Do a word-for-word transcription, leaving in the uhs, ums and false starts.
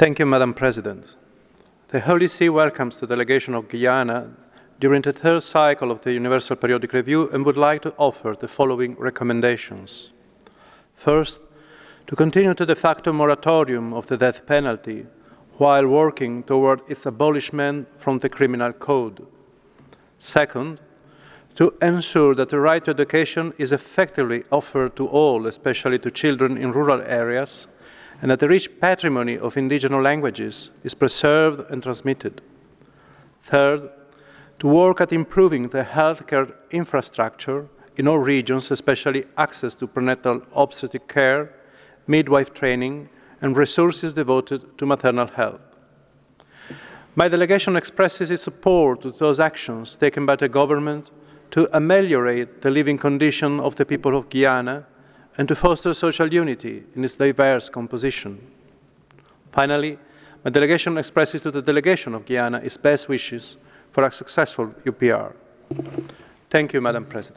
Thank you, Madam President. The Holy See welcomes the delegation of Guyana during the third cycle of the Universal Periodic Review and would like to offer the following recommendations. First, to continue the de facto moratorium of the death penalty while working toward its abolishment from the Criminal Code. Second, to ensure that the right to education is effectively offered to all, especially to children in rural areas, and that the rich patrimony of indigenous languages is preserved and transmitted. Third, to work at improving the healthcare infrastructure in all regions, especially access to prenatal obstetric care, midwife training, and resources devoted to maternal health. My delegation expresses its support to those actions taken by the government to ameliorate the living condition of the people of Guyana and to foster social unity in its diverse composition. Finally, my delegation expresses to the delegation of Guyana its best wishes for a successful U P R. Thank you, Madam President.